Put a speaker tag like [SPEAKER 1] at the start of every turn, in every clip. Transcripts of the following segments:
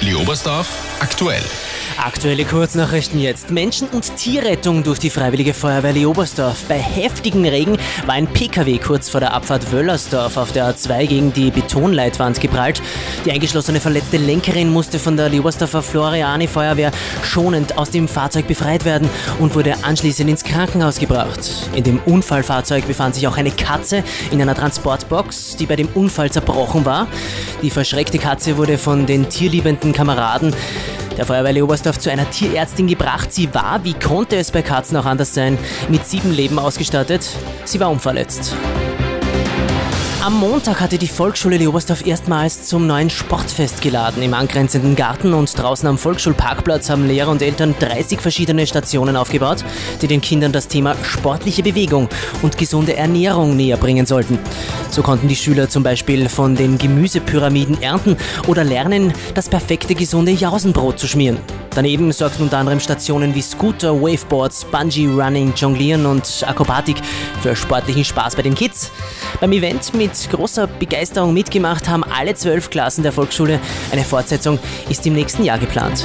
[SPEAKER 1] Leobersdorf aktuell.
[SPEAKER 2] Aktuelle Kurznachrichten jetzt. Menschen- und Tierrettung durch die Freiwillige Feuerwehr Leobersdorf. Bei heftigem Regen war ein PKW kurz vor der Abfahrt Wöllersdorf auf der A2 gegen die Betonleitwand geprallt. Die eingeschlossene verletzte Lenkerin musste von der Leobersdorfer Floriani Feuerwehr schonend aus dem Fahrzeug befreit werden und wurde anschließend ins Krankenhaus gebracht. In dem Unfallfahrzeug befand sich auch eine Katze in einer Transportbox, die bei dem Unfall zerbrochen war. Die verschreckte Katze wurde von den tierliebenden Kameraden der Feuerwehr Leobersdorf zu einer Tierärztin gebracht. Sie war, wie konnte es bei Katzen auch anders sein, mit 7 Leben ausgestattet. Sie war unverletzt. Am Montag hatte die Volksschule Leobersdorf erstmals zum neuen Sportfest geladen. Im angrenzenden Garten und draußen am Volksschulparkplatz haben Lehrer und Eltern 30 verschiedene Stationen aufgebaut, die den Kindern das Thema sportliche Bewegung und gesunde Ernährung näher bringen sollten. So konnten die Schüler zum Beispiel von den Gemüsepyramiden ernten oder lernen, das perfekte gesunde Jausenbrot zu schmieren. Daneben sorgten unter anderem Stationen wie Scooter, Waveboards, Bungee Running, Jonglieren und Akrobatik für sportlichen Spaß bei den Kids. Beim Event mit großer Begeisterung mitgemacht haben alle 12 Klassen der Volksschule. Eine Fortsetzung ist im nächsten Jahr geplant.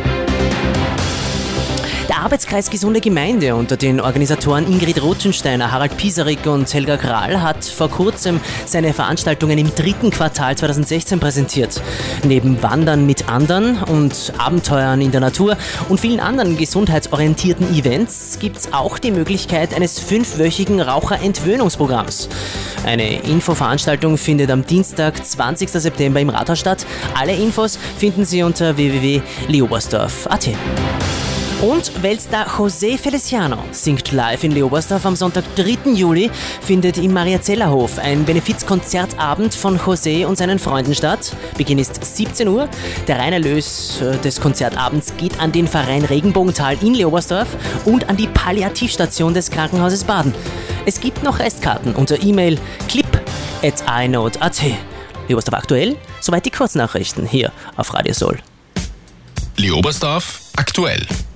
[SPEAKER 2] Der Arbeitskreis Gesunde Gemeinde unter den Organisatoren Ingrid Rothensteiner, Harald Piesarik und Helga Kral hat vor kurzem seine Veranstaltungen im 3. Quartal 2016 präsentiert. Neben Wandern mit anderen und Abenteuern in der Natur und vielen anderen gesundheitsorientierten Events gibt es auch die Möglichkeit eines 5-wöchigen Raucherentwöhnungsprogramms. Eine Infoveranstaltung findet am Dienstag, 20. September im Rathaus statt. Alle Infos finden Sie unter www.leobersdorf.at. Und Weltstar José Feliciano singt live in Leobersdorf. Am Sonntag, 3. Juli, findet im Mariazellerhof ein Benefizkonzertabend von José und seinen Freunden statt. Beginn ist 17 Uhr. Der Reinerlös des Konzertabends geht an den Verein Regenbogental in Leobersdorf und an die Palliativstation des Krankenhauses Baden. Es gibt noch Restkarten unter E-Mail clip@inote.at. Leobersdorf aktuell, soweit die Kurznachrichten hier auf Radio Soul.
[SPEAKER 1] Leobersdorf aktuell.